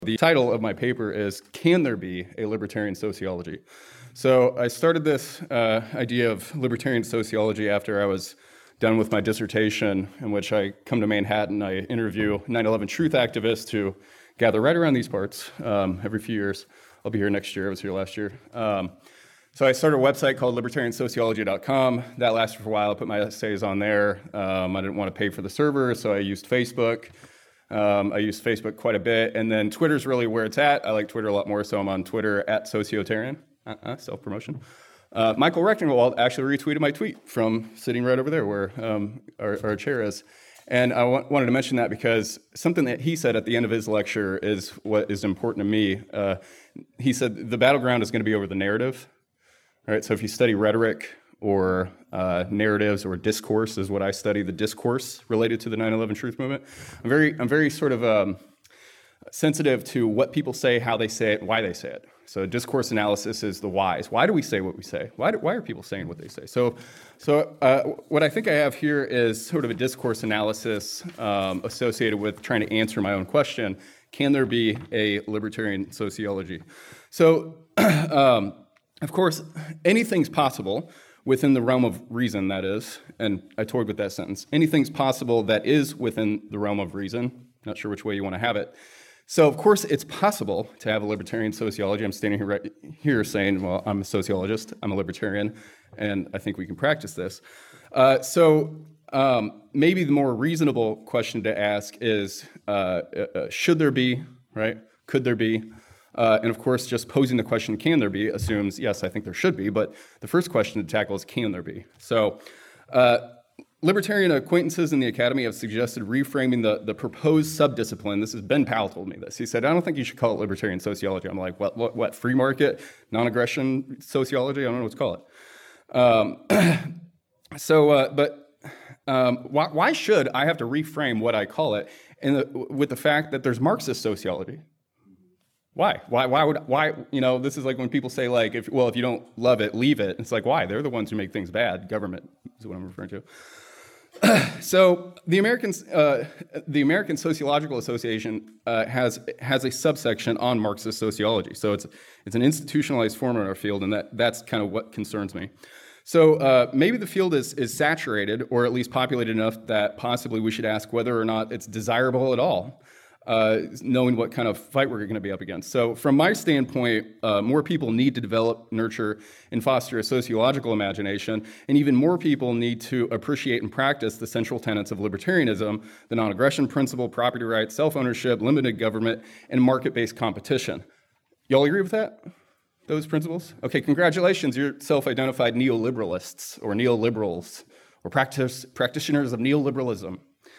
The title of my paper is, Can There Be a Libertarian Sociology? So I started this idea of libertarian sociology after I was done with my dissertation, in which I come to Manhattan. I interview 9/11 truth activists who gather right around these parts every few years. I'll be here next year. I was here last year. So I started a website called libertariansociology.com. That lasted for a while. I put my essays on there. I didn't want to pay for the server, so I used Facebook. I use Facebook quite a bit, and then Twitter's really where it's at. I like Twitter a lot more, so I'm on Twitter at Sociotarian, self-promotion. Michael Rectenwald actually retweeted my tweet from sitting right over there where our chair is. And I wanted to mention that because something that he said at the end of his lecture is what is important to me. He said the battleground is going to be over the narrative. All right, so if you study rhetoric or narratives or discourse is what I study, the discourse related to the 9/11 truth movement. I'm very sort of sensitive to what people say, how they say it, why they say it. So discourse analysis is the whys. Why do we say what we say? Why are people saying what they say? So what I think I have here is sort of a discourse analysis associated with trying to answer my own question: can there be a libertarian sociology? So of course, anything's possible. Within the realm of reason, that is, and I toyed with that sentence. Anything's possible that is within the realm of reason. Not sure which way you want to have it. So, of course, it's possible to have a libertarian sociology. I'm standing here right here saying, well, I'm a sociologist, I'm a libertarian, and I think we can practice this. Maybe the more reasonable question to ask is, should there be, right? Could there be? And of course, just posing the question, can there be, assumes, yes, I think there should be, but the first question to tackle is, can there be? So libertarian acquaintances in the academy have suggested reframing the proposed subdiscipline. This is Ben Powell told me this. He said, I don't think you should call it libertarian sociology. I'm like, what free market, non-aggression sociology? I don't know what to call it. Why should I have to reframe what I call it with the fact that there's Marxist sociology? Why? This is like when people say, like, if you don't love it, leave it. It's like, why? They're the ones who make things bad. Government is what I'm referring to. So the American Sociological Association has a subsection on Marxist sociology. So it's an institutionalized form in our field, and that's kind of what concerns me. So maybe the field is saturated, or at least populated enough that possibly we should ask whether or not it's desirable at all. Knowing what kind of fight we're going to be up against. So from my standpoint, more people need to develop, nurture, and foster a sociological imagination, and even more people need to appreciate and practice the central tenets of libertarianism: the non-aggression principle, property rights, self-ownership, limited government, and market-based competition. Y'all agree with that? Those principles? Okay, congratulations, you're self-identified neoliberalists, or neoliberals, or practitioners of neoliberalism.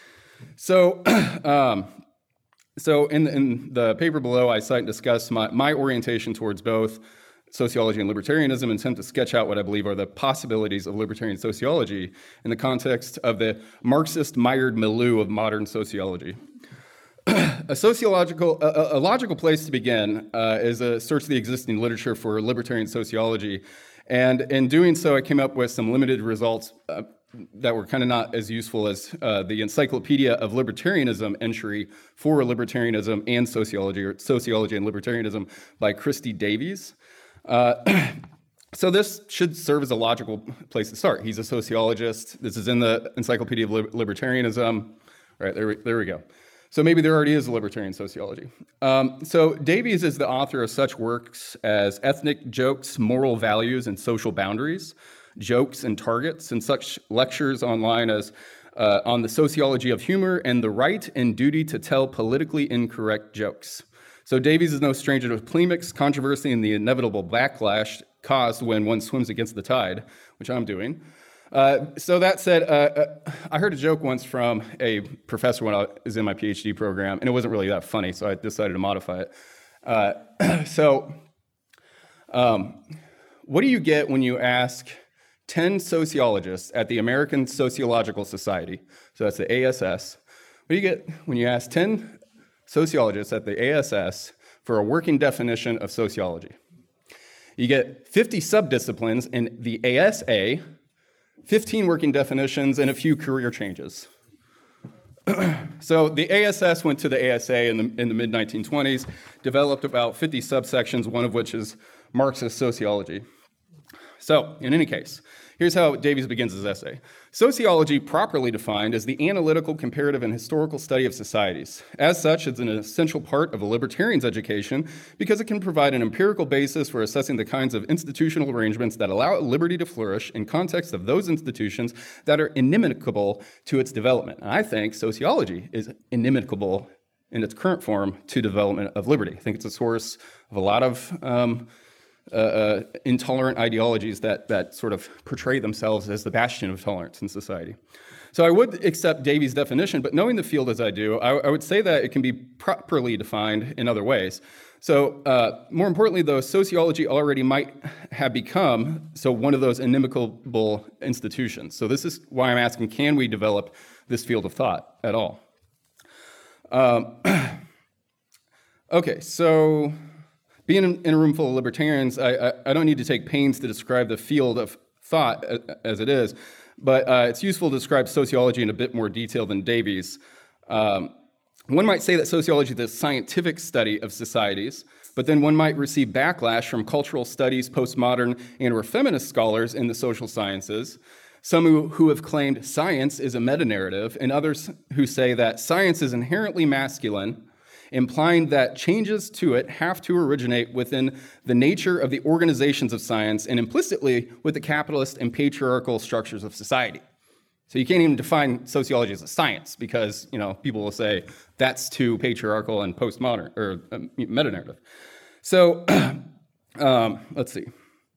So in the paper below, I cite and discuss my orientation towards both sociology and libertarianism, and attempt to sketch out what I believe are the possibilities of libertarian sociology in the context of the Marxist mired milieu of modern sociology. A logical place to begin is a search of the existing literature for libertarian sociology, and in doing so, I came up with some limited results that were kind of not as useful as the Encyclopedia of Libertarianism entry for libertarianism and sociology, or Sociology and Libertarianism by Christy Davies. So this should serve as a logical place to start. He's a sociologist. This is in the Encyclopedia of Libertarianism. All right, there we go. So maybe there already is a libertarian sociology. So Davies is the author of such works as Ethnic Jokes, Moral Values, and Social Boundaries, Jokes and Targets, and such lectures online as on the sociology of humor and the right and duty to tell politically incorrect jokes. So Davies is no stranger to polemics, controversy, and the inevitable backlash caused when one swims against the tide, which I'm doing. So that said, I heard a joke once from a professor when I was in my PhD program, and it wasn't really that funny, so I decided to modify it. What do you get when you ask 10 sociologists at the American Sociological Society, so that's the ASS. What do you get when you ask 10 sociologists at the ASS for a working definition of sociology? You get 50 subdisciplines in the ASA, 15 working definitions, and a few career changes. So the ASS went to the ASA in the mid-1920s, developed about 50 subsections, one of which is Marxist sociology. So, in any case, here's how Davies begins his essay. Sociology, properly defined, is the analytical, comparative, and historical study of societies. As such, it's an essential part of a libertarian's education because it can provide an empirical basis for assessing the kinds of institutional arrangements that allow liberty to flourish in context of those institutions that are inimical to its development. And I think sociology is inimical in its current form to development of liberty. I think it's a source of a lot of intolerant ideologies that sort of portray themselves as the bastion of tolerance in society. So I would accept Davies' definition, but knowing the field as I do, I would say that it can be properly defined in other ways. So more importantly, though, sociology already might have become one of those inimical institutions. So this is why I'm asking, can we develop this field of thought at all? Okay, so being in a room full of libertarians, I don't need to take pains to describe the field of thought as it is, but it's useful to describe sociology in a bit more detail than Davies. One might say that sociology is the scientific study of societies, but then one might receive backlash from cultural studies, postmodern, and/or feminist scholars in the social sciences, some who have claimed science is a meta-narrative, and others who say that science is inherently masculine, implying that changes to it have to originate within the nature of the organizations of science and implicitly with the capitalist and patriarchal structures of society. So you can't even define sociology as a science because, people will say that's too patriarchal and postmodern or meta-narrative. So let's see.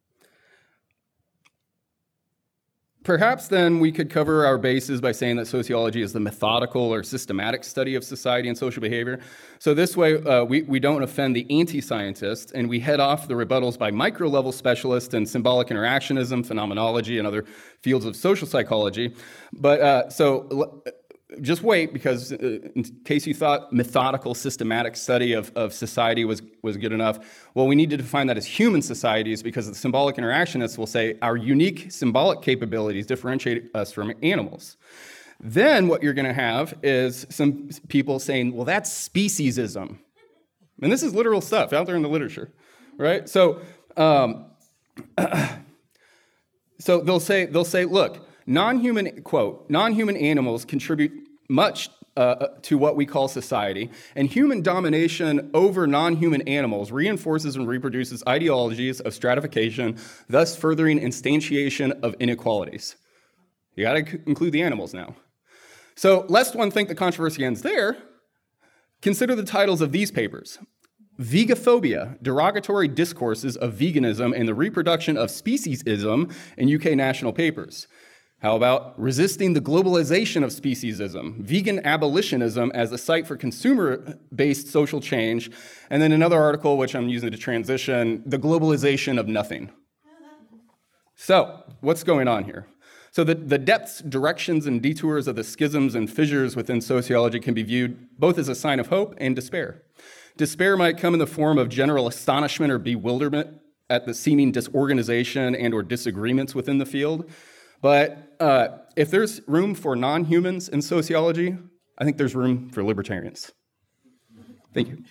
Perhaps then we could cover our bases by saying that sociology is the methodical or systematic study of society and social behavior. So this way, we don't offend the anti-scientists, and we head off the rebuttals by micro-level specialists in symbolic interactionism, phenomenology, and other fields of social psychology. But just wait, because in case you thought methodical, systematic study of society was good enough, well, we need to define that as human societies because the symbolic interactionists will say our unique symbolic capabilities differentiate us from animals. Then what you're going to have is some people saying, well, that's speciesism. And this is literal stuff out there in the literature, right? So they'll say, look, non-human animals contribute much to what we call society, and human domination over non-human animals reinforces and reproduces ideologies of stratification, thus furthering instantiation of inequalities. You got to include the animals now. So lest one think the controversy ends there, consider the titles of these papers. Vegaphobia, derogatory discourses of veganism and the reproduction of speciesism in UK national papers. How about resisting the globalization of speciesism, vegan abolitionism as a site for consumer-based social change, and then another article, which I'm using to transition, the globalization of nothing. So, what's going on here? So the depths, directions, and detours of the schisms and fissures within sociology can be viewed both as a sign of hope and despair. Despair might come in the form of general astonishment or bewilderment at the seeming disorganization and or disagreements within the field. But if there's room for non-humans in sociology, I think there's room for libertarians. Thank you.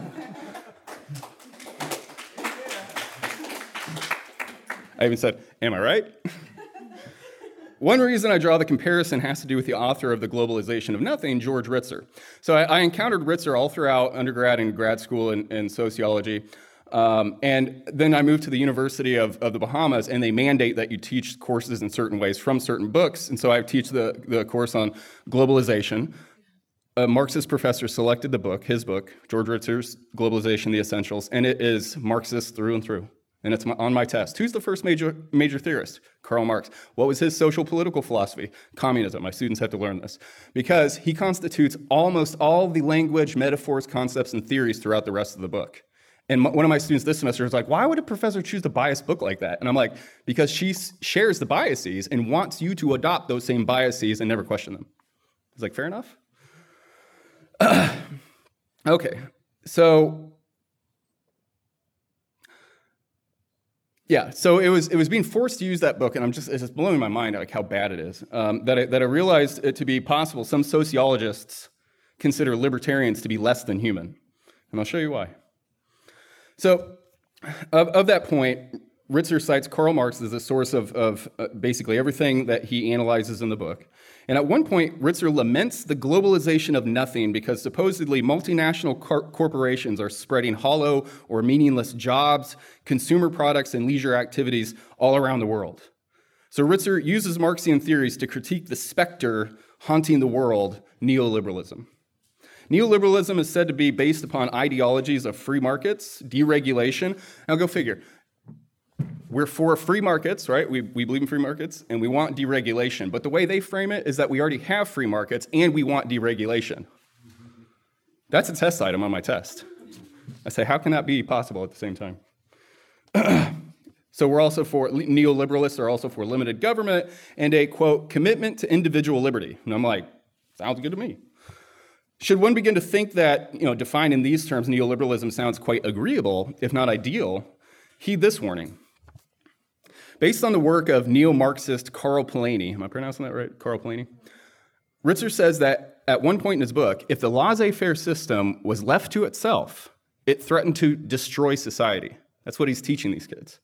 I even said, am I right? One reason I draw the comparison has to do with the author of The Globalization of Nothing, George Ritzer. So I encountered Ritzer all throughout undergrad and grad school in sociology. And then I moved to the University of the Bahamas, and they mandate that you teach courses in certain ways from certain books. And so I teach the course on globalization. A Marxist professor selected the book, his book, George Ritzer's Globalization, the Essentials, and it is Marxist through and through. And it's on my test. Who's the first major theorist? Karl Marx. What was his social political philosophy? Communism. My students have to learn this. Because he constitutes almost all the language, metaphors, concepts, and theories throughout the rest of the book. And one of my students this semester was like, why would a professor choose a biased book like that? And I'm like, because she shares the biases and wants you to adopt those same biases and never question them. It's like, fair enough? Okay, so Yeah, so it was being forced to use that book, and it's just blowing my mind like how bad it is. That I realized it to be possible. Some sociologists consider libertarians to be less than human, and I'll show you why. So, of that point, Ritzer cites Karl Marx as a source of basically everything that he analyzes in the book. And at one point, Ritzer laments the globalization of nothing because supposedly multinational corporations are spreading hollow or meaningless jobs, consumer products, and leisure activities all around the world. So Ritzer uses Marxian theories to critique the specter haunting the world, neoliberalism. Neoliberalism is said to be based upon ideologies of free markets, deregulation. Now go figure. We're for free markets, right? We believe in free markets, and we want deregulation. But the way they frame it is that we already have free markets, and we want deregulation. That's a test item on my test. I say, how can that be possible at the same time? So neoliberalists are also for limited government and a, quote, commitment to individual liberty. And I'm like, sounds good to me. Should one begin to think that, defined in these terms, neoliberalism sounds quite agreeable, if not ideal, heed this warning. Based on the work of neo-Marxist Karl Polanyi, am I pronouncing that right? Karl Polanyi? Ritzer says that at one point in his book, if the laissez-faire system was left to itself, it threatened to destroy society. That's what he's teaching these kids.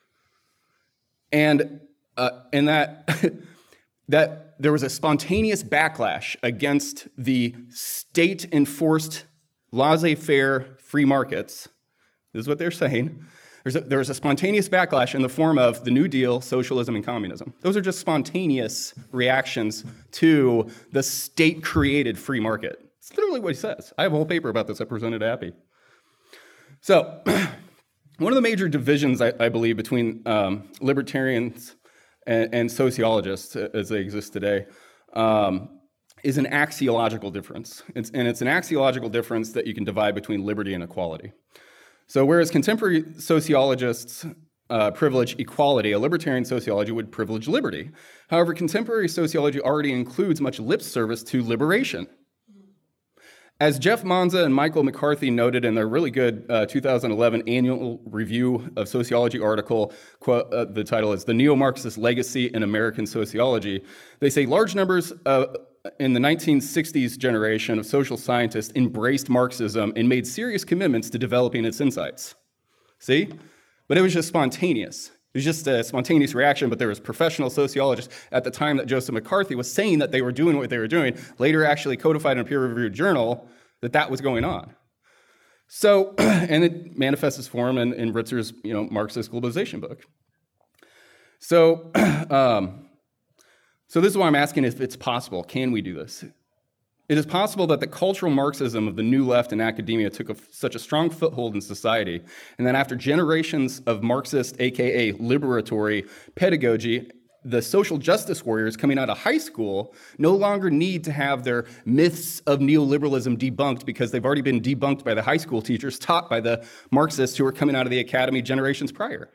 And that that there was a spontaneous backlash against the state-enforced laissez-faire free markets. This is what they're saying. There was a spontaneous backlash in the form of the New Deal, socialism, and communism. Those are just spontaneous reactions to the state-created free market. It's literally what he says. I have a whole paper about this I presented to Appy. So one of the major divisions, I believe, between libertarians and sociologists as they exist today is an axiological difference. It's an axiological difference that you can divide between liberty and equality. So whereas contemporary sociologists privilege equality, a libertarian sociology would privilege liberty. However, contemporary sociology already includes much lip service to liberation. As Jeff Monza and Michael McCarthy noted in their really good 2011 annual review of sociology article, the title is The Neo-Marxist Legacy in American Sociology, they say large numbers in the 1960s generation of social scientists embraced Marxism and made serious commitments to developing its insights. See? But it was just spontaneous. It was just a spontaneous reaction, but there was professional sociologists at the time that Joseph McCarthy was saying that they were doing what they were doing, later actually codified in a peer-reviewed journal that was going on. So, and it manifests its form in Ritzer's, Marxist globalization book. So, So this is why I'm asking if it's possible. Can we do this? It is possible that the cultural Marxism of the New Left in academia took such a strong foothold in society, and that after generations of Marxist, aka liberatory pedagogy, the social justice warriors coming out of high school no longer need to have their myths of neoliberalism debunked because they've already been debunked by the high school teachers taught by the Marxists who were coming out of the academy generations prior.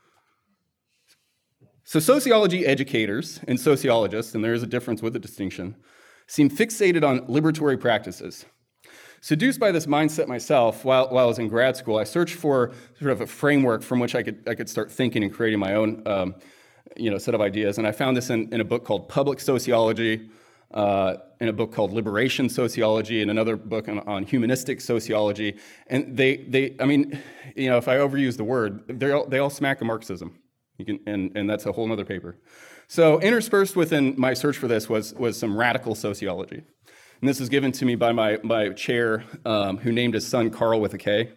So sociology educators and sociologists, and there is a difference with a distinction, seem fixated on liberatory practices. Seduced by this mindset myself, while I was in grad school, I searched for sort of a framework from which I could start thinking and creating my own set of ideas. And I found this in a book called Public Sociology, in a book called Liberation Sociology, and another book on humanistic sociology. And if I overuse the word, they all smack of Marxism. And that's a whole other paper. So interspersed within my search for this was some radical sociology. And this was given to me by my chair, who named his son Carl with a K.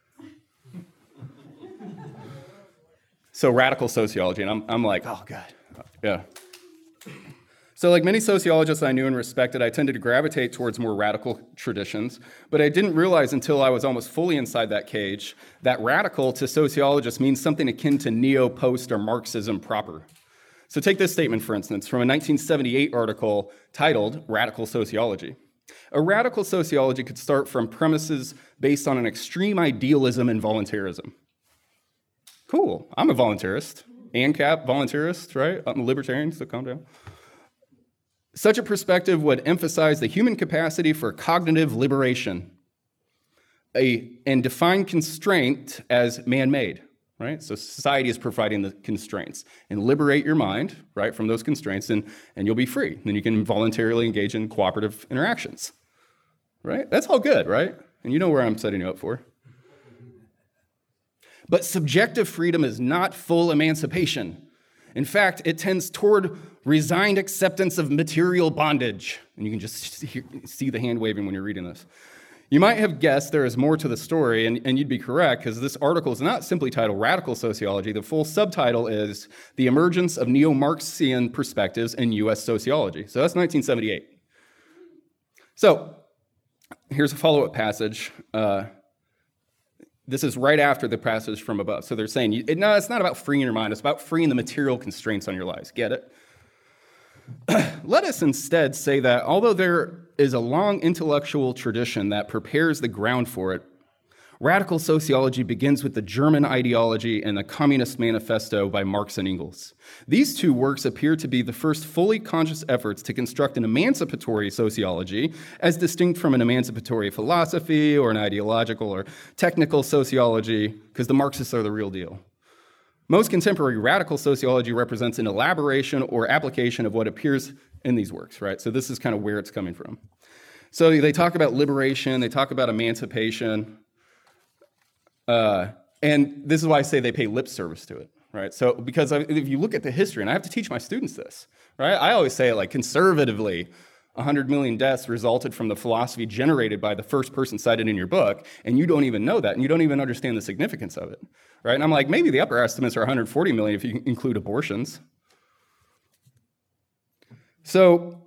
So radical sociology, and I'm like, oh God, yeah. So like many sociologists I knew and respected, I tended to gravitate towards more radical traditions, but I didn't realize until I was almost fully inside that cage that radical to sociologists means something akin to neo-post or Marxism proper. So take this statement, for instance, from a 1978 article titled Radical Sociology. A radical sociology could start from premises based on an extreme idealism and voluntarism. Cool, I'm a voluntarist. ANCAP, voluntarist, right? I'm a libertarian, so calm down. Such a perspective would emphasize the human capacity for cognitive liberation and define constraint as man-made. right? So society is providing the constraints. And liberate your mind, right, from those constraints, and you'll be free. Then you can voluntarily engage in cooperative interactions, right? That's all good, right? And you know where I'm setting you up for. But subjective freedom is not full emancipation. In fact, it tends toward resigned acceptance of material bondage. And you can just see the hand waving when you're reading this. You might have guessed there is more to the story, and you'd be correct, because this article is not simply titled Radical Sociology. The full subtitle is The Emergence of Neo-Marxian Perspectives in U.S. Sociology. So that's 1978. So here's a follow-up passage. This is right after the passage from above. So they're saying, no, it's not about freeing your mind. It's about freeing the material constraints on your lives. Get it? Let us instead say that although there is a long intellectual tradition that prepares the ground for it, radical sociology begins with the German ideology and the Communist Manifesto by Marx and Engels. These two works appear to be the first fully conscious efforts to construct an emancipatory sociology, as distinct from an emancipatory philosophy or an ideological or technical sociology, because the Marxists are the real deal. Most contemporary radical sociology represents an elaboration or application of what appears in these works, right? So this is kind of where it's coming from. So they talk about liberation, they talk about emancipation, and this is why I say they pay lip service to it, right? So because if you look at the history, and I have to teach my students this, right? I always say, like, conservatively, 100 million deaths resulted from the philosophy generated by the first person cited in your book, and you don't even know that, and you don't even understand the significance of it, right? And I'm like, maybe the upper estimates are 140 million if you include abortions. So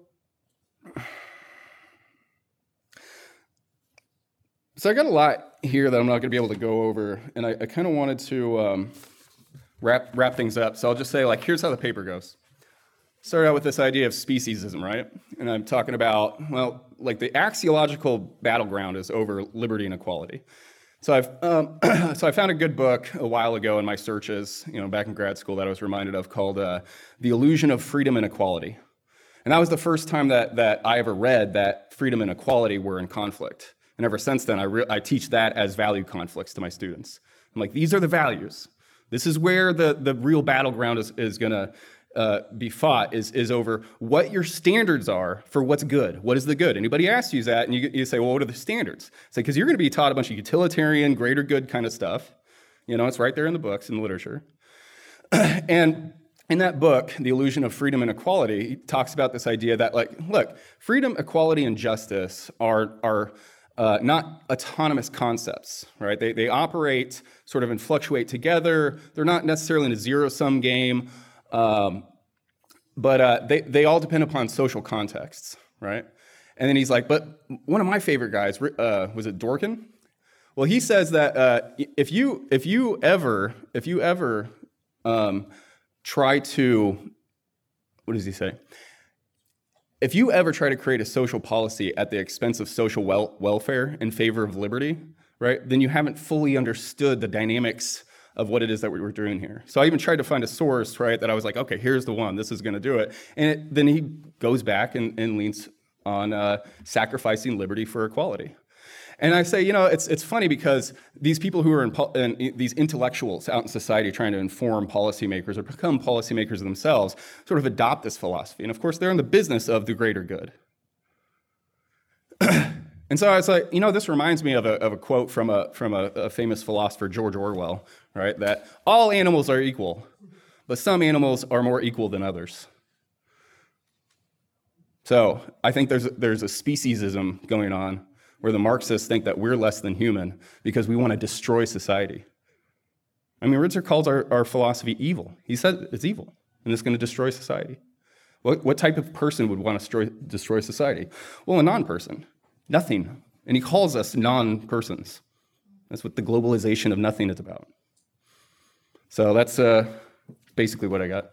I got a lot here that I'm not going to be able to go over, and I kind of wanted to wrap things up. So I'll just say, like, here's how the paper goes. Start out with this idea of speciesism, right? And I'm talking about, well, like, the axiological battleground is over liberty and equality. So I found a good book a while ago in my searches, back in grad school, that I was reminded of, called The Illusion of Freedom and Equality. And that was the first time that I ever read that freedom and equality were in conflict. And ever since then, I teach that as value conflicts to my students. I'm like, these are the values. This is where the real battleground is going to be fought, is over what your standards are for what's good. What is the good? Anybody asks you that, and you say, well, what are the standards? It's like, because you're going to be taught a bunch of utilitarian, greater good kind of stuff. It's right there in the books, in the literature. And in that book, The Illusion of Freedom and Equality, he talks about this idea that, like, look, freedom, equality, and justice are not autonomous concepts, right? They operate sort of and fluctuate together. They're not necessarily in a zero-sum game, but they all depend upon social contexts, right? And then he's like, but one of my favorite guys, was it Dworkin? Well, he says that if you ever try to, what does he say? If you ever try to create a social policy at the expense of social welfare in favor of liberty, right, then you haven't fully understood the dynamics of what it is that we were doing here. So I even tried to find a source, right, that I was like, okay, here's the one, this is going to do it. And then he goes back and leans on sacrificing liberty for equality. And I say, it's funny because these people who are these intellectuals out in society trying to inform policymakers or become policymakers themselves sort of adopt this philosophy. And of course, they're in the business of the greater good. And so I was like, this reminds me of a quote from a famous philosopher, George Orwell, right? That all animals are equal, but some animals are more equal than others. So I think there's a speciesism going on, where the Marxists think that we're less than human because we want to destroy society. I mean, Ritzer calls our philosophy evil. He said it's evil, and it's going to destroy society. What type of person would want to destroy society? Well, a non-person, nothing. And he calls us non-persons. That's what the globalization of nothing is about. So that's basically what I got.